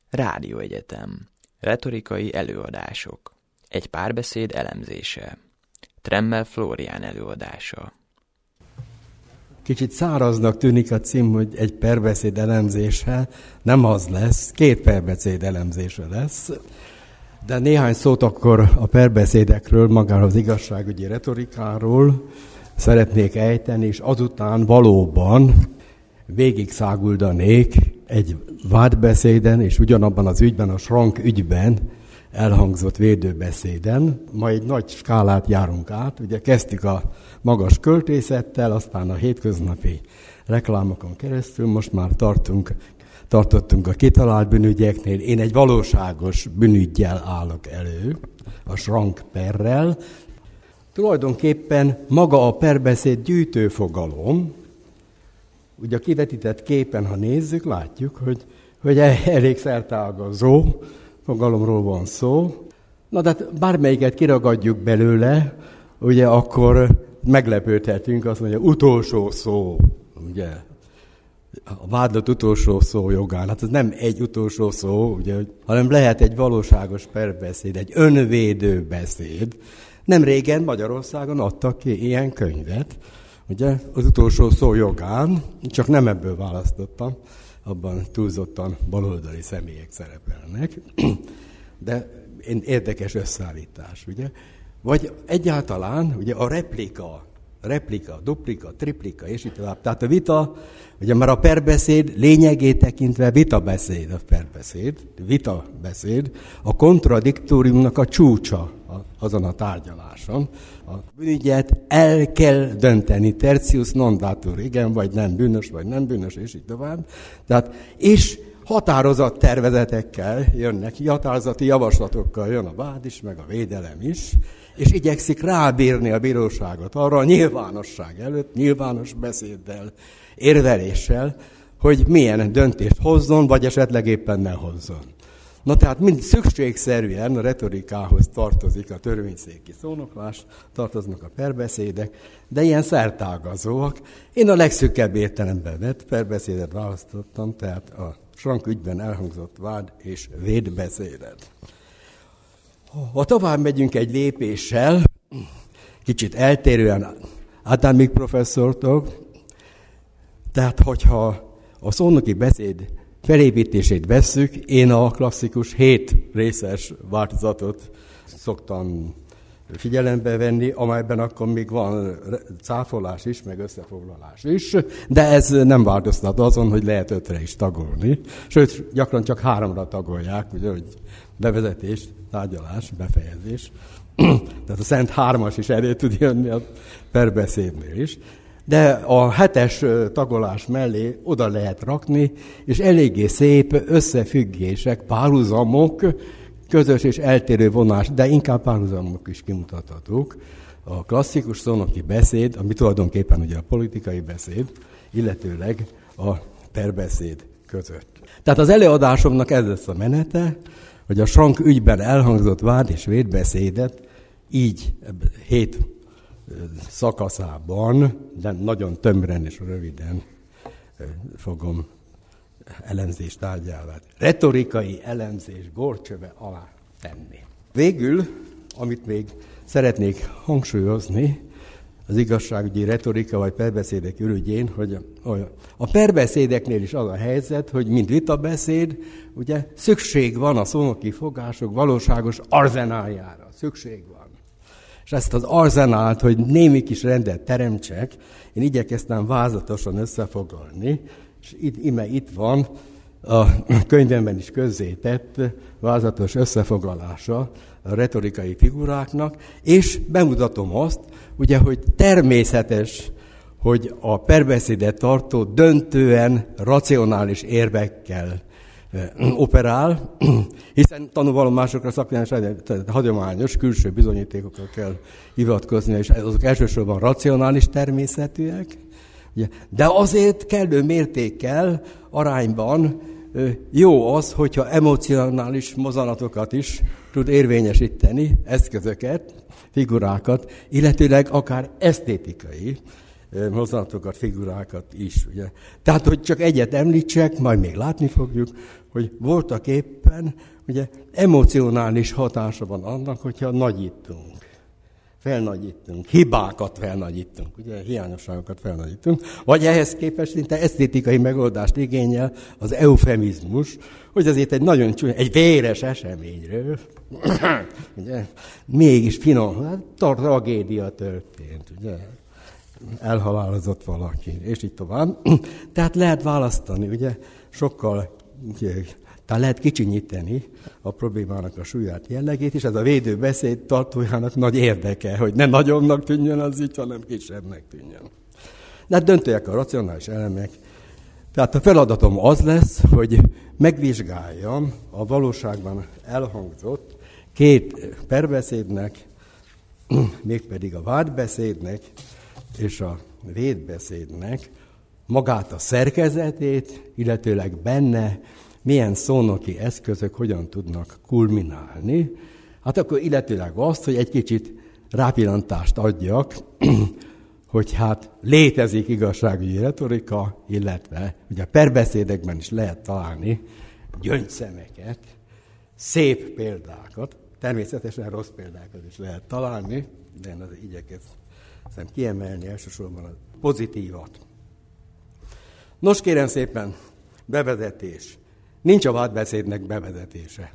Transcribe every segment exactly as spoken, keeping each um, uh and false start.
Rádióegyetem. Retorikai előadások. Egy párbeszéd elemzése. Tremmel Flórián előadása. Kicsit száraznak tűnik a cím, hogy egy párbeszéd elemzése. Nem az lesz, két párbeszéd elemzése lesz. De néhány szót akkor a párbeszédekről, magáról az igazságügyi retorikáról szeretnék ejteni, és azután valóban végig száguldanék egy vádbeszéden, és ugyanabban az ügyben, a Schrank ügyben elhangzott védőbeszéden. Ma egy nagy skálát járunk át, ugye kezdtük a magas költészettel, aztán a hétköznapi reklámokon keresztül, most már tartunk, tartottunk a kitalált bűnügyeknél. Én egy valóságos bűnüggyel állok elő, a Schrank perrel. Tulajdonképpen maga a perbeszéd gyűjtőfogalom, ugye a kivetített képen, ha nézzük, látjuk, hogy, hogy elég szerteágazó fogalomról van szó. Na, de bármelyiket kiragadjuk belőle, ugye akkor meglepődhetünk, azt mondja, utolsó szó, ugye, a vádlott utolsó szó jogán. Hát ez nem egy utolsó szó, ugye, hanem lehet egy valóságos perbeszéd, egy önvédő beszéd. Nem régen Magyarországon adtak ki ilyen könyvet, ugye, az utolsó szó jogán, csak nem ebből választottam, abban túlzottan baloldali személyek szerepelnek, de érdekes összeállítás, ugye. Vagy egyáltalán ugye a replika, replika, duplika, triplika, és így tovább. Tehát a vita, ugye már a perbeszéd lényegét tekintve vitabeszéd, a perbeszéd, vitabeszéd, a kontradiktóriumnak a csúcsa azon a tárgyaláson. A bűnügyet el kell dönteni, tertius non datur, igen vagy nem, bűnös vagy nem bűnös, és így tovább. Tehát, és határozat tervezetekkel jönnek, határozati javaslatokkal jön a vád is, meg a védelem is, és igyekszik rábírni a bíróságot arra a nyilvánosság előtt, nyilvános beszéddel, érveléssel, hogy milyen döntést hozzon, vagy esetleg éppen ne hozzon. Na tehát mind szükségszerűen a retorikához tartozik a törvényszéki szónoklás, tartoznak a perbeszédek, de ilyen szertágazóak. Én a legszűkebb értelemben vett perbeszédet választottam, tehát a Schrank ügyben elhangzott vád és védbeszédet. Ha tovább megyünk egy lépéssel, kicsit eltérően Adamik professzortól, tehát hogyha a szónoki beszéd felépítését vesszük, én a klasszikus hét részes változatot szoktam figyelembe venni, amelyben akkor még van cáfolás is, meg összefoglalás is, de ez nem változtat azon, hogy lehet ötre is tagolni. Sőt, gyakran csak háromra tagolják, ugye, hogy bevezetés, tárgyalás, befejezés. Tehát a Szent Hármas is elé tud jönni a perbeszédnél is. De a hetes tagolás mellé oda lehet rakni, és eléggé szép összefüggések, párhuzamok, közös és eltérő vonás, de inkább párhuzamok is kimutathatók. A klasszikus szónoki beszéd, ami tulajdonképpen ugye a politikai beszéd, illetőleg a perbeszéd között. Tehát az előadásomnak ez lesz a menete, hogy a Schrank ügyben elhangzott vád és védbeszédet így hét szakaszában, de nagyon tömören és röviden fogom elemzés tárgyávát, retorikai elemzés górcsöve alá tenni. Végül, amit még szeretnék hangsúlyozni, az igazságügyi retorika vagy perbeszédek ürügyén, hogy a, a perbeszédeknél is az a helyzet, hogy mint vitabeszéd, ugye szükség van a szónoki fogások valóságos arzenáljára. Szükség van. És ezt az arzenált, hogy némi kis rendet teremtsek, én igyekeztem vázlatosan összefoglalni, és itt, ime itt van a könyvemben is közzétett vázatos összefoglalása a retorikai figuráknak, és bemutatom azt, ugye, hogy természetes, hogy a perbeszédet tartó döntően racionális érvekkel operál, hiszen tanúvallomásokra szakmányos, hagyományos külső bizonyítékokra kell hivatkozni, és azok elsősorban racionális természetűek, de azért kellő mértékkel, arányban jó az, hogyha emocionális mozanatokat is tud érvényesíteni, eszközöket, figurákat, illetőleg akár esztétikai mozzanatokat, figurákat is. Ugye. Tehát, hogy csak egyet említsek, majd még látni fogjuk, hogy voltak éppen ugye, emocionális hatása van annak, hogyha nagyítunk. Felnagyítunk, hibákat felnagyítunk, ugye, hiányosságokat felnagyítunk, vagy ehhez képest szinte esztétikai megoldást igényel az eufemizmus, hogy azért egy nagyon csúnya, egy véres eseményről, ugye, mégis finom, hát tragédia történt, ugye, elhalálozott valaki, és így tovább. Tehát lehet választani, ugye, sokkal, ugye, tehát lehet kicsinyíteni a problémának a súlyát, jellegét, és ez a védőbeszéd tartójának nagy érdeke, hogy ne nagyobbnak tűnjön az így, hanem kisebbnek tűnjön. De hát döntőek a racionális elemek. Tehát a feladatom az lesz, hogy megvizsgáljam a valóságban elhangzott két perbeszédnek, mégpedig a vádbeszédnek és a védbeszédnek magát a szerkezetét, illetőleg benne milyen szónoki eszközök hogyan tudnak kulminálni. Hát akkor illetőleg azt, hogy egy kicsit rápillantást adjak, hogy hát létezik igazságügyi retorika, illetve ugye a perbeszédekben is lehet találni gyöngyszemeket, szép példákat, természetesen rossz példákat is lehet találni, de én azért igyekeztem kiemelni elsősorban a pozitívat. Nos, kérem szépen, bevezetés. Nincs a vádbeszédnek bevezetése.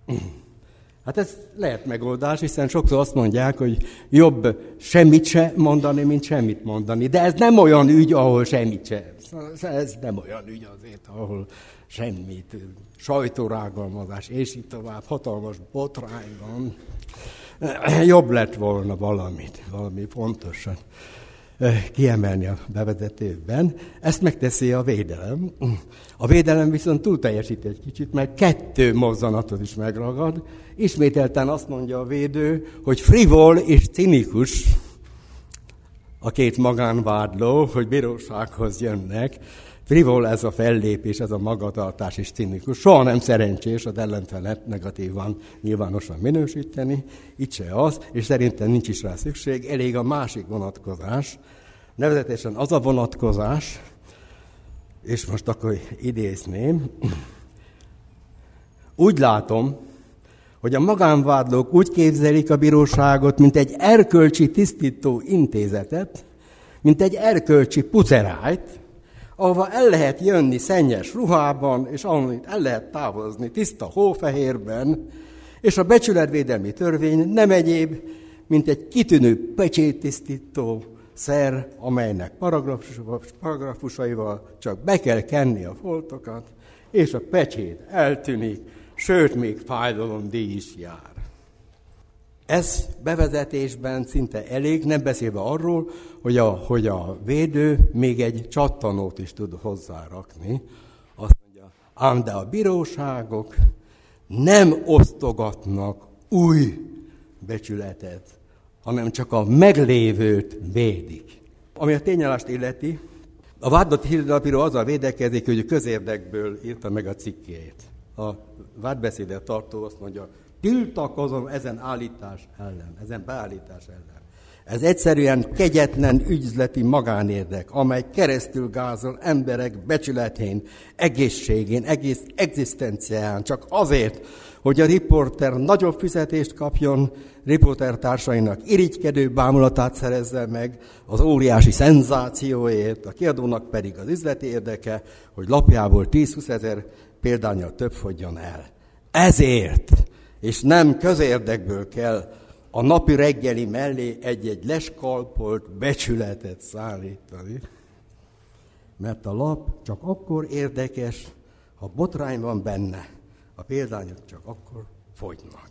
Hát ez lehet megoldás, hiszen sokszor azt mondják, hogy jobb semmit se mondani, mint semmit mondani. De ez nem olyan ügy, ahol semmit se. Ez nem olyan ügy azért, ahol semmit. Sajtórágalmazás, és így tovább, hatalmas botrány van. Jobb lett volna valamit, valami pontosan kiemelni a bevezetőben. Ezt megteszi a védelem. A védelem viszont túl teljesít egy kicsit, mert kettő mozzanatot is megragad. Ismételten azt mondja a védő, hogy frivol és cinikus a két magánvádló, hogy bírósághoz jönnek. Frivol ez a fellépés, ez a magatartás és cinikus. Soha nem szerencsés az ellenfelet negatívan nyilvánosan minősíteni. Itt se az, és szerintem nincs is rá szükség. Elég a másik vonatkozás, nevezetesen az a vonatkozás, és most akkor idézném, úgy látom, hogy a magánvádlók úgy képzelik a bíróságot, mint egy erkölcsi tisztító intézetet, mint egy erkölcsi pucerájt, ahova el lehet jönni szennyes ruhában, és ahol el lehet távozni tiszta hófehérben, és a becsületvédelmi törvény nem egyéb, mint egy kitűnő pecséttisztító szer, amelynek paragrafusaival csak be kell kenni a foltokat, és a pecsét eltűnik, sőt, még fájdalomdíj is jár. Ez bevezetésben szinte elég, nem beszélve arról, hogy a, hogy a védő még egy csattanót is tud hozzárakni. Azt mondja, ám de a bíróságok nem osztogatnak új becsületet, hanem csak a meglévőt védik. Ami a tényállást illeti, a vádlott hírlapíró azzal védekezik, hogy közérdekből írta meg a cikkét. A vádbeszédet tartó azt mondja, tiltakozom ezen állítás ellen, ezen beállítás ellen. Ez egyszerűen kegyetlen üzleti magánérdek, amely keresztül gázol emberek becsületén, egészségén, egész egzisztencián, csak azért, hogy a riporter nagyobb fizetést kapjon, riportertársainak irigykedő bámulatát szerezze meg az óriási szenzációért, a kiadónak pedig az üzleti érdeke, hogy lapjából tíz-húsz ezer példánnyal több fogjon el. Ezért, és nem közérdekből kell a napi reggeli mellé egy-egy leskalpolt becsületet szállítani, mert a lap csak akkor érdekes, ha botrány van benne, a példányok csak akkor fogynak.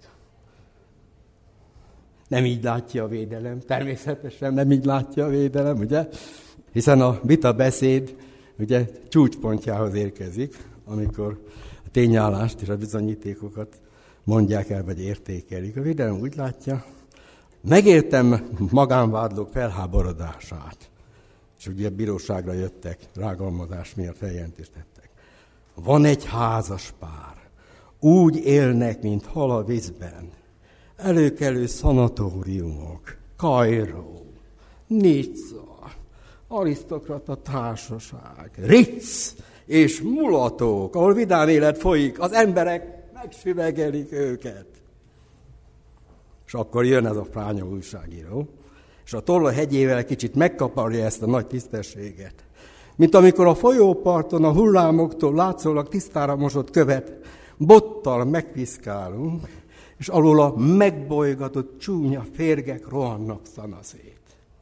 Nem így látja a védelem, természetesen nem így látja a védelem, ugye? Hiszen a vita beszéd ugye csúcspontjához érkezik, amikor a tényállást és a bizonyítékokat mondják el, vagy értékelik. A védelem úgy látja, megértem magánvádlók felháborodását, és ugye bíróságra jöttek, rágalmazás miatt feljelentést tettek. Van egy házas pár, úgy élnek, mint hal a vízben. Előkelő szanatóriumok, Kairó, Nizza, Arisztokrata társaság, Ritz és mulatók, ahol vidám élet folyik, az emberek megsüvegelik őket. És akkor jön ez a fránya újságíró, és a tolla hegyével kicsit megkaparja ezt a nagy tisztességet. Mint amikor a folyóparton a hullámoktól látszólag tisztára mosott követ bottal megpiszkálunk, és alól a megbolygatott csúnya férgek rohannak szanaszét.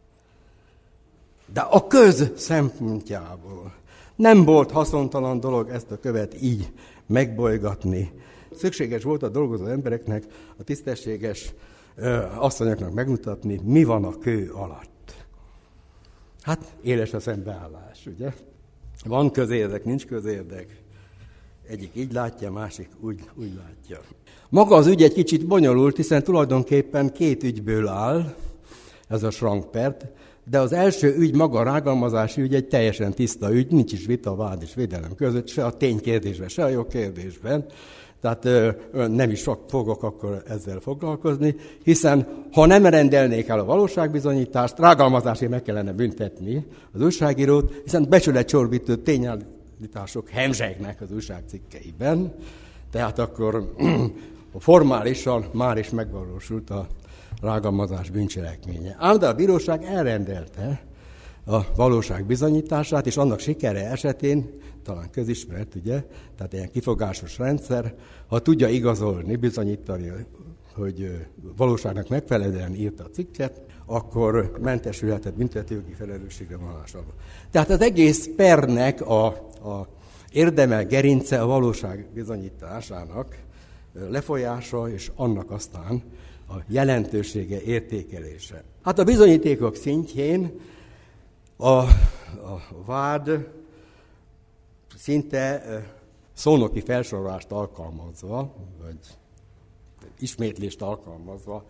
De a köz szempontjából nem volt haszontalan dolog ezt a követ így megbolygatni. Szükséges volt a dolgozó embereknek, a tisztességes ö, asszonyoknak megmutatni, mi van a kő alatt. Hát éles a szembeállás, ugye? Van közérdek, nincs közérdek. Egyik így látja, másik úgy, úgy látja. Maga az ügy egy kicsit bonyolult, hiszen tulajdonképpen két ügyből áll, ez a Schrank-pert, de az első ügy, maga a rágalmazási ügy egy teljesen tiszta ügy, nincs is vita a vád és védelem között, se a ténykérdésben, se a jogkérdésben. Tehát nem is fogok akkor ezzel foglalkozni, hiszen ha nem rendelnék el a valóságbizonyítást, rágalmazásért meg kellene büntetni az újságírót, hiszen becsületcsorbító tényállítások hemzsegnek az újságcikkeiben, tehát akkor formálisan már is megvalósult a rágalmazás bűncselekménye. Ám de a bíróság elrendelte a valóság bizonyítását, és annak sikere esetén, talán közismert, ugye, tehát ilyen kifogásos rendszer, ha tudja igazolni, bizonyítani, hogy valóságnak megfelelően írta a cikket, akkor mentesülhetett büntetőjogi felelősségre vonás alól. Tehát az egész pernek a, a érdemel gerince a valóság bizonyításának lefolyása, és annak aztán a jelentősége, értékelése. Hát a bizonyítékok szintjén a, a vád szinte szónoki felsorolást alkalmazva, vagy ismétlést alkalmazva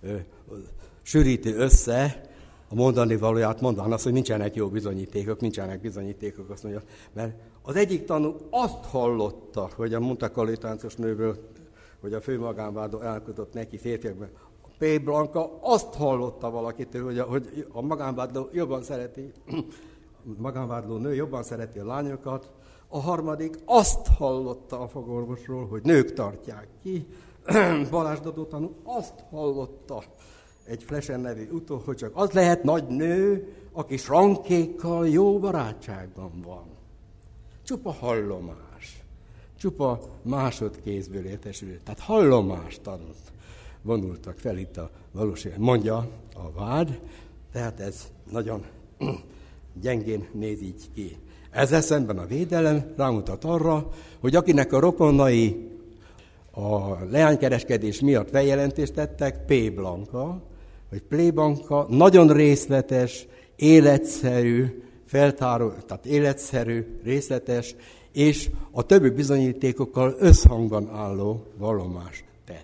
sűríti össze a mondani valóját, mondván azt, hogy nincsenek jó bizonyítékok, nincsenek bizonyítékok, azt mondja, mert az egyik tanú azt hallotta, hogy a Monte Carlo táncos nőből, hogy a főmagánvádló elkötött neki férfiakban. A P. Blanca azt hallotta valakitől, hogy a, hogy a magánvádló jobban szereti, a magánvádló nő jobban szereti a lányokat. A harmadik azt hallotta a fogorvosról, hogy nők tartják ki. Balázs Dodó tanú azt hallotta egy Flesen nevű utó, hogy csak az lehet nagy nő, aki Schrankékkal jó barátságban van. Csupa hallomás. Csupa másodkézből értesülő. Tehát hallomást tanult. Vonultak fel itt a valóság. Mondja a vád, tehát ez nagyon gyengén néz így ki. Ezzel szemben a védelem rámutat arra, hogy akinek a rokonai a leánykereskedés miatt feljelentést tettek, P. Blanca, vagy P. Blanca nagyon részletes, életszerű, feltáró, tehát életszerű, részletes, és a többi bizonyítékokkal összhangban álló vallomást tett.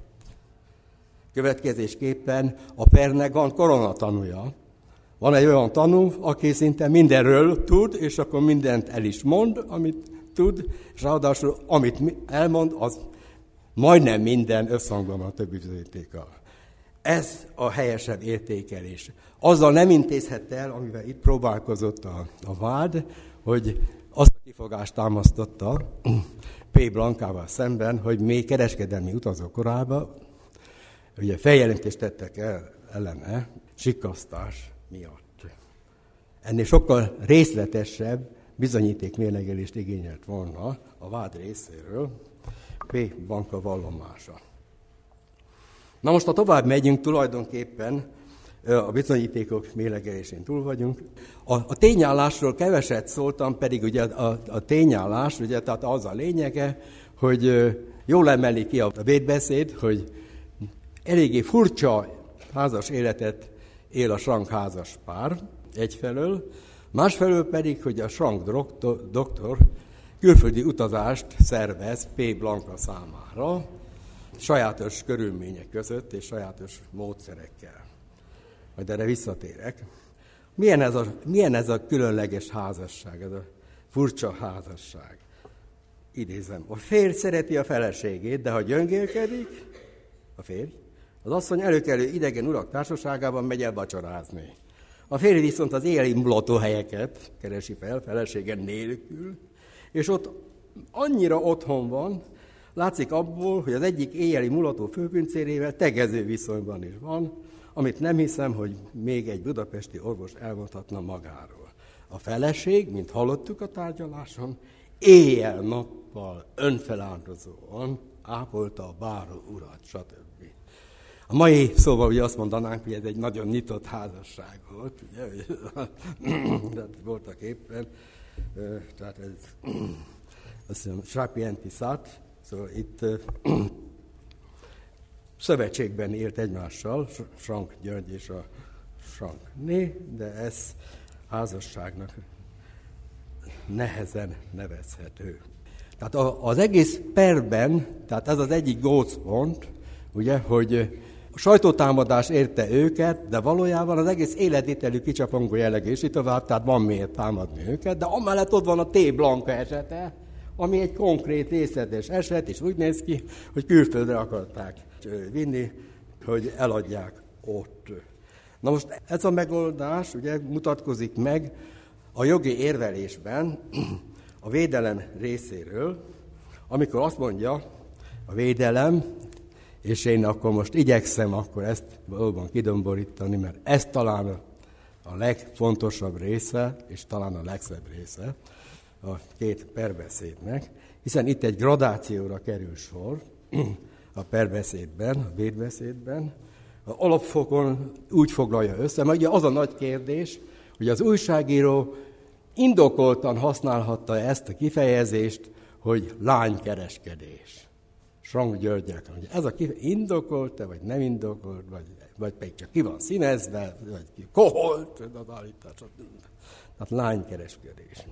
Következésképpen a pernek van koronatanúja. Van egy olyan tanú, aki szinte mindenről tud, és akkor mindent el is mond, amit tud, és ráadásul amit elmond, az majdnem minden összhangban van a többi bizonyítékkal. Ez a helyesebb értékelés. Azzal nem intézhette el, amivel itt próbálkozott a, a vád, hogy azt a kifogást támasztotta P. Blancával szemben, hogy még kereskedelmi utazó korában ugye feljelentést tettek el ellene sikkasztás miatt. Ennél sokkal részletesebb bizonyítékmérlegelést igényelt volna a vád részéről P. Blanca vallomása. Na most, ha tovább megyünk, tulajdonképpen a bizonyítékok mérlegelésén túl vagyunk. A, a tényállásról keveset szóltam, pedig ugye a, a tényállás, ugye, tehát az a lényege, hogy jól emeli ki a védbeszéd, hogy eléggé furcsa házas életet él a Schrank házas pár egyfelől, másfelől pedig, hogy a Schrank doktor, doktor külföldi utazást szervez P. Blanca számára, sajátos körülmények között és sajátos módszerekkel. Majd erre visszatérek. Milyen ez a, milyen ez a különleges házasság, ez a furcsa házasság? Idézem, a férj szereti a feleségét, de ha gyöngélkedik, a férj, az asszony előkelő idegen urak társaságában megy el vacsorázni. A férj viszont az éjjeli mulatóhelyeket keresi fel, felesége nélkül, és ott annyira otthon van, látszik abból, hogy az egyik éjjeli mulató főpincérével tegező viszonyban is van, amit nem hiszem, hogy még egy budapesti orvos elmondhatna magáról. A feleség, mint hallottuk a tárgyaláson, éjjel-nappal önfeláldozóan ápolta a báró urat, stb. A mai szóval ugye azt mondanánk, hogy ez egy nagyon nyitott házasság volt, ugye, de voltak éppen, tehát ez azt hiszem sapienti sat, szóval itt szövetségben élt egymással, Frank György és a Frankné, de ez házasságnak nehezen nevezhető. Tehát az egész perben, tehát ez az egyik gócpont, ugye, hogy a sajtótámadás érte őket, de valójában az egész életvitelű kicsapongó jellegű, és így tovább, tehát van miért támadni őket, de amellett ott van a T. Blanka esete, ami egy konkrét részletes eset, és úgy néz ki, hogy külföldre akarták vinni, hogy eladják ott. Na most ez a megoldás ugye mutatkozik meg a jogi érvelésben a védelem részéről, amikor azt mondja a védelem, és én akkor most igyekszem akkor ezt valóban kidomborítani, mert ez talán a legfontosabb része, és talán a legszebb része a két perbeszédnek, hiszen itt egy gradációra kerül sor a perbeszédben, a védbeszédben. A alapfokon úgy foglalja össze, mert ugye az a nagy kérdés, hogy az újságíró indokoltan használhatta ezt a kifejezést, hogy lánykereskedés. Frank Györgyel, hogy ez a kifejezés indokolt-e, vagy nem indokolt, vagy, vagy pedig csak ki van színezve, vagy ki koholt, az állítás. Tehát lánykereskedés.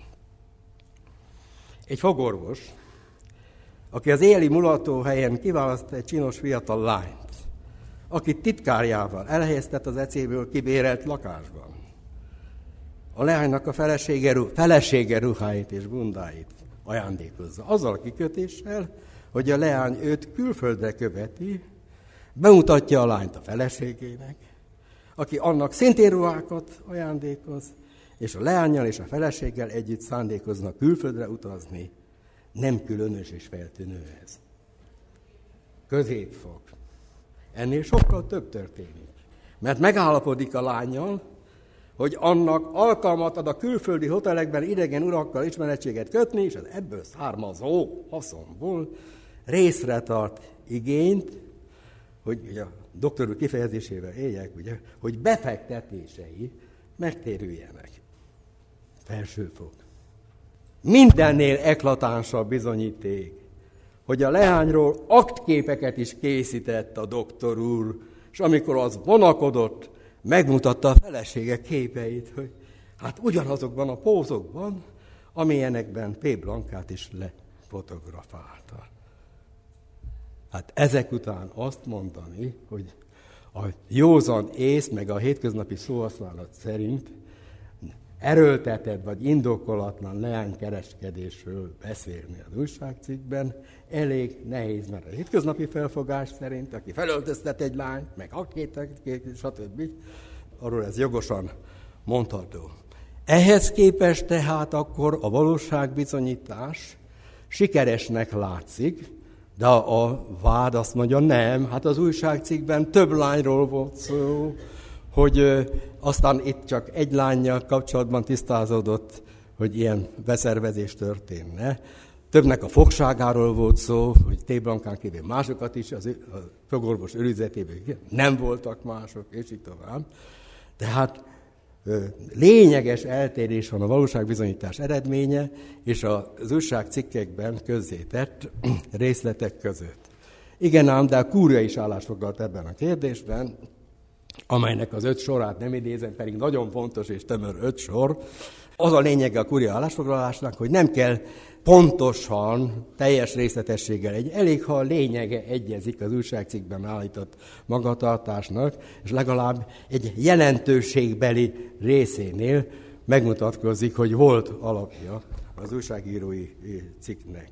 Egy fogorvos, aki az éjjeli mulatóhelyen kiválaszt egy csinos fiatal lányt, akit titkárjával elhelyeztet az ecéből kibérelt lakásban. A leánynak a felesége, felesége ruháit és bundáit ajándékozza. Azzal a kikötéssel, hogy a leány őt külföldre követi, bemutatja a lányt a feleségének, aki annak szintén ruhákat ajándékoz, és a leánnyal és a feleséggel együtt szándékoznak külföldre utazni, nem különös és feltűnő ez. Középfok. Ennél sokkal több történik. Mert megállapodik a lánnyal, hogy annak alkalmat ad a külföldi hotelekben idegen urakkal ismerettséget kötni, és az ebből származó haszonból részre tart igényt, hogy ugye a doktor úr kifejezésével éljek, ugye, hogy befektetései megtérüljenek. Felsőfok. Mindennél eklatánsabb bizonyíték, hogy a leányról aktképeket is készített a doktor úr, és amikor az vonakodott, megmutatta a felesége képeit, hogy hát ugyanazokban a pózokban, amilyenekben P. Blankát is lefotografálta. Hát ezek után azt mondani, hogy a józan ész, meg a hétköznapi szóhasználat szerint erőltetett vagy indokolatlan leánykereskedésről beszélni az újságcikkben, elég nehéz, mert a hétköznapi felfogás szerint, aki felöltöztet egy lányt, meg akkétek, stb., arról ez jogosan mondható. Ehhez képest tehát akkor a valóságbizonyítás sikeresnek látszik, de a vád azt mondja, nem, hát az újságcikkben több lányról volt szó, hogy ö, aztán itt csak egy lánnyal kapcsolatban tisztázódott, hogy ilyen beszervezés történne. Többnek a fogságáról volt szó, hogy T. Blankán kívül másokat is, az, a fogorvos őrizetében nem voltak mások, és így tovább. Tehát ö, lényeges eltérés van a valóságbizonyítás eredménye és az újságcikkekben közzétett részletek között. Igen ám, de a kúria is állásfoglalt ebben a kérdésben, amelynek az öt sorát nem idézem, pedig nagyon fontos és tömör öt sor. Az a lényege a kúria állásfoglalásnak, hogy nem kell pontosan, teljes részletességgel, egy, elég, ha a lényege egyezik az újságcikkben állított magatartásnak, és legalább egy jelentőségbeli részénél megmutatkozik, hogy volt alapja az újságírói cikknek.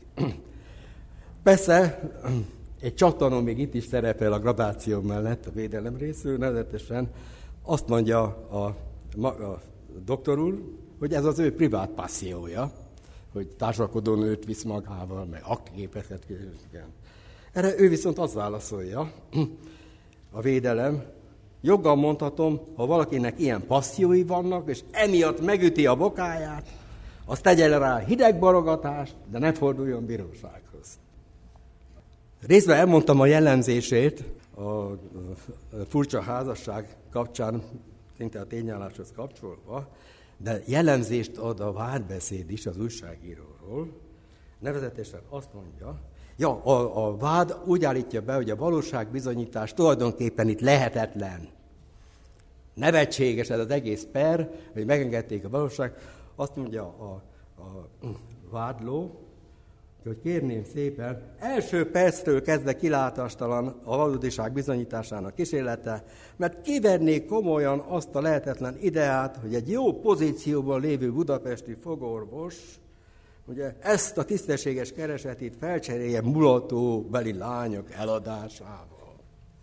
Persze, egy csattanó még itt is szerepel a gradáció mellett a védelem részről, nevezetesen azt mondja a a doktor úr, hogy ez az ő privát passziója, hogy társalkodó nőt visz magával, meg aktiképeket készíteni. Erre ő viszont azt válaszolja, a védelem, joggal mondhatom, ha valakinek ilyen passziói vannak, és emiatt megüti a bokáját, az tegye rá hideg barogatást, de ne forduljon bírósághoz. Részben elmondtam a jellemzését a furcsa házasság kapcsán, szinte a tényálláshoz kapcsolva, de jellemzést ad a vádbeszéd is az újságíróról. Nevezetesen azt mondja, ja, a, a vád úgy állítja be, hogy a valóságbizonyítás tulajdonképpen itt lehetetlen. Nevetséges ez az egész per, hogy megengedték a valóság. Azt mondja a, a vádló, hogy kérném szépen, első perctől kezdve kilátástalan a valódiság bizonyításának kísérlete, mert kivernék komolyan azt a lehetetlen ideát, hogy egy jó pozícióban lévő budapesti fogorvos ugye ezt a tisztességes keresetét felcserélje mulatóbeli lányok eladásával.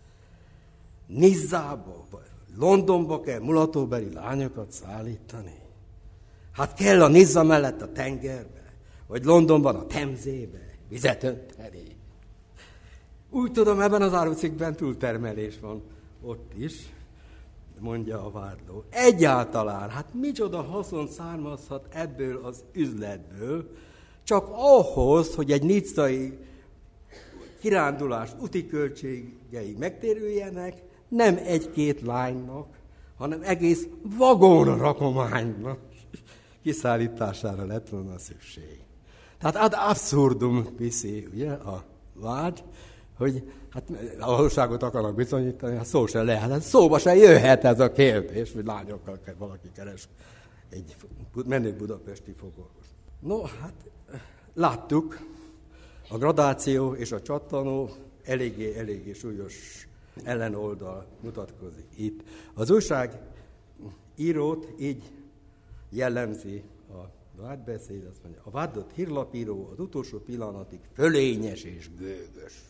Nizzába, Londonba kell mulatóbeli lányokat szállítani. Hát kell a Nizza mellett a tengerbe, vagy Londonban a Temzébe, vizet önteni. Úgy tudom, ebben az árucikkben túltermelés van ott is, mondja a vádló. Egyáltalán, hát micsoda haszon származhat ebből az üzletből, csak ahhoz, hogy egy nizzai kirándulás úti költségei megtérüljenek, nem egy-két lánynak, hanem egész vagonrakománynak kiszállítására lett volna szükség. Tehát ad abszurdum viszi, ugye, a vád, hogy hát a valóságot akarnak bizonyítani, hát szó se lehet, hát szóba se jöhet ez a kérdés, hogy lányokkal kell valaki keres egy menő budapesti fogorvos. No, hát láttuk, a gradáció és a csattanó eléggé, eléggé súlyos ellenoldal mutatkozik itt. Az újság írót így jellemzi a vádbeszéd, azt mondja, a vádott hírlapíró az utolsó pillanatig fölényes és gőgös.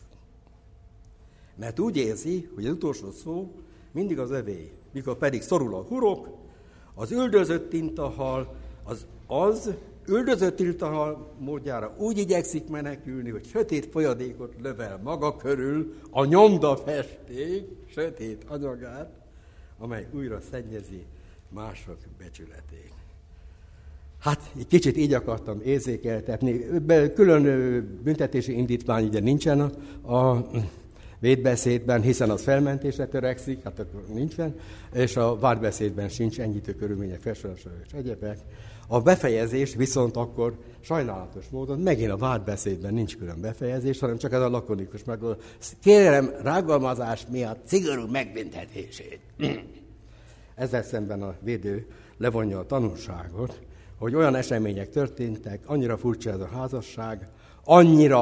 Mert úgy érzi, hogy az utolsó szó mindig az övé, mikor pedig szorul a hurok, az üldözött tintahal, az, az üldözött tintahal módjára úgy igyekszik menekülni, hogy sötét folyadékot lövel maga körül a nyomdafesték sötét anyagát, amely újra szennyezi mások becsületét. Hát, egy kicsit így akartam érzékeltetni. Külön büntetési indítvány ugye nincsen a, a védbeszédben, hiszen az felmentésre törekszik, hát akkor nincsen, és a vádbeszédben sincs enyhítő körülmények felsorolása és egyebek. A befejezés viszont akkor sajnálatos módon megint a vádbeszédben nincs külön befejezés, hanem csak ez a lakonikus megoldás. Kérem rágalmazás miatt szigorú megbüntetését. Ezzel szemben a védő levonja a tanulságot, hogy olyan események történtek, annyira furcsa ez a házasság, annyira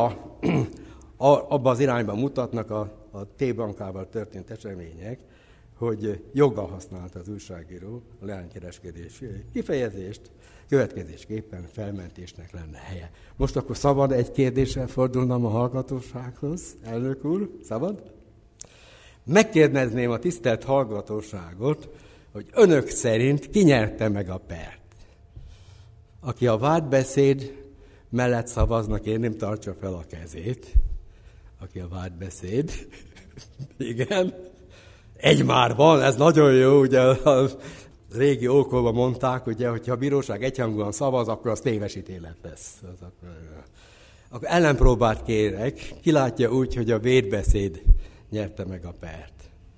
abba az irányba mutatnak a, a T-bankával történt események, hogy joggal használta az újságíró a leánykereskedés kifejezést, következésképpen felmentésnek lenne helye. Most akkor szabad egy kérdéssel fordulnom a hallgatósághoz, elnök úr, szabad? Megkérdezném a tisztelt hallgatóságot, hogy önök szerint ki nyerte meg a pert? Aki a vádbeszéd mellett szavaznak, én nem tartsa fel a kezét. Aki a vádbeszéd. Igen. Egy már van, ez nagyon jó, ugye a régi ókorban mondták, ugye, hogyha a bíróság egyhangúan szavaz, akkor az tévesítélet lesz. Az akkor, akkor ellenpróbát kérek, ki látja úgy, hogy a védbeszéd nyerte meg a pert.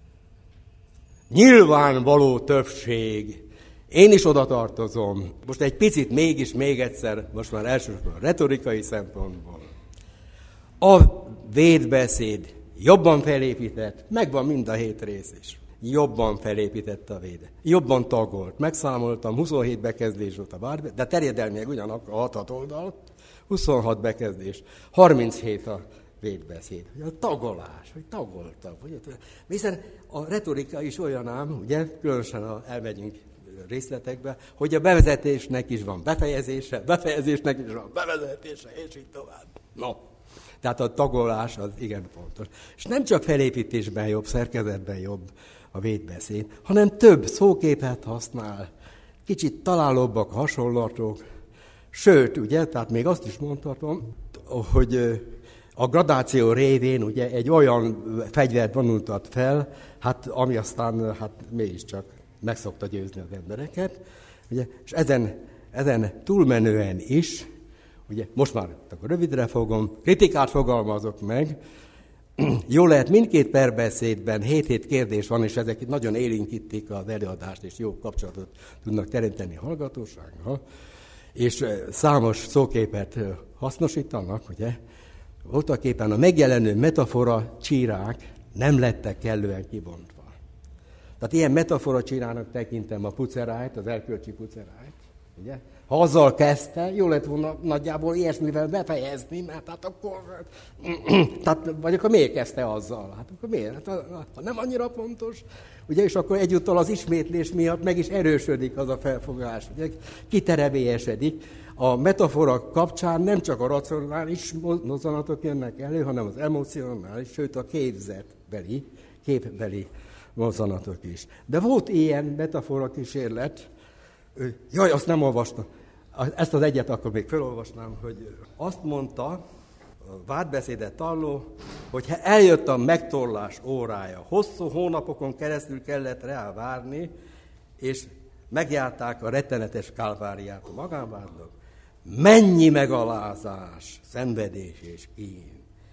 Nyilvánvaló többség. Én is oda tartozom. Most egy picit mégis, még egyszer, most már elsősorban retorikai szempontból. A védbeszéd jobban felépített, megvan mind a hét rész is. Jobban felépített a véde. Jobban tagolt. Megszámoltam, huszonhét bekezdés volt a vádbeszéd, de terjedelmileg ugyanakkor a hat oldal, huszonhat bekezdés, harminchét a védbeszéd. A tagolás, hogy tagoltam. Hiszen a retorika is olyan ám, ugye, különösen ha elmegyünk részletekbe, hogy a bevezetésnek is van befejezése, befejezésnek is van bevezetése, és így tovább. No. Tehát a tagolás az igen fontos. És nem csak felépítésben jobb, szerkezetben jobb a védbeszéd, hanem több szóképet használ, kicsit találóbbak hasonlatok, sőt, ugye, tehát még azt is mondhatom, hogy a gradáció révén ugye egy olyan fegyvert vonultat fel, hát, ami aztán hát mégiscsak meg szokta győzni az embereket, ugye, és ezen, ezen túlmenően is, ugye, most már akkor rövidre fogom, kritikát fogalmazok meg. Jó lehet, mindkét perbeszédben hét-hét kérdés van, és ezek nagyon élénkítik az előadást, és jó kapcsolatot tudnak teremteni a hallgatósággal, és számos szóképet hasznosítanak, ugye. Voltaképpen a megjelenő metafora csírák nem lettek kellően kibontva. Tehát ilyen metafora csírának tekintem a pucerájt, az erkölcsi pucerájt, ugye. Ha azzal kezdte, jó lett volna nagyjából ilyesmivel befejezni, mert hát akkor, tehát, vagy akkor miért kezdte azzal? Hát akkor miért? Hát, ha nem annyira fontos, ugye, és akkor egyúttal az ismétlés miatt meg is erősödik az a felfogás, ugye, kiterebélyesedik. A metafora kapcsán nem csak a racionális mozzanatok jönnek elő, hanem az emocionális, sőt a képzetbeli, képbeli mozzanatok is. De volt ilyen metafora kísérlet, jaj, azt nem olvastam. Ezt az egyet akkor még felolvasnám, hogy azt mondta a vádbeszédet talló, hogy eljött a megtorlás órája. Hosszú hónapokon keresztül kellett rá várni, és megjárták a rettenetes kálváriát a magánvádlók. Mennyi megalázás, szenvedés és kín.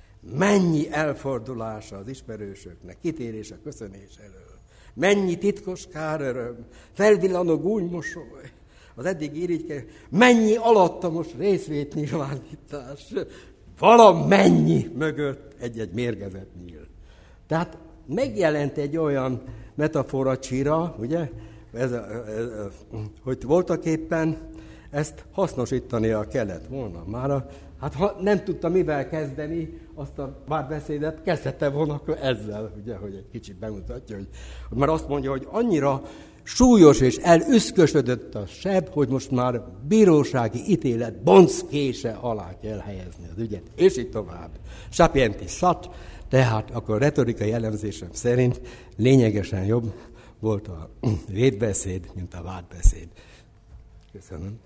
Mennyi elfordulása az ismerősöknek, kitérés a köszönés elől. Mennyi titkos káröröm, felvillanó gúnymosoly, az eddig irigyke, mennyi alattomos részvétnyilvánítás, valamennyi mögött egy-egy mérgezett nyíl. Tehát megjelent egy olyan metafora csíra, ugye, ez, ez, hogy voltaképpen ezt hasznosítania kellett volna már. Hát ha nem tudta mivel kezdeni azt a vádbeszédet, kezdhette volna akkor ezzel, ugye, hogy egy kicsit bemutatja, hogy, hogy már azt mondja, hogy annyira súlyos és elüszkösödött a seb, hogy most már bírósági ítélet bonckése alá kell helyezni az ügyet, és így tovább. Sapienti sat, tehát akkor retorikai elemzésem szerint lényegesen jobb volt a védbeszéd, mint a vádbeszéd. Köszönöm.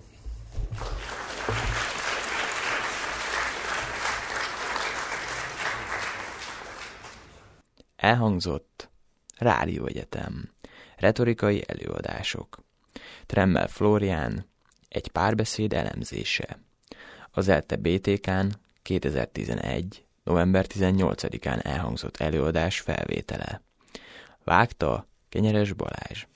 Elhangzott Rádió Egyetem. Retorikai előadások. Tremmel Flórián. Egy párbeszéd elemzése. Az ELTE bé té kán kétezer-tizenegy. november tizennyolcadikán elhangzott előadás felvétele. Vágta Kenyeres Balázs.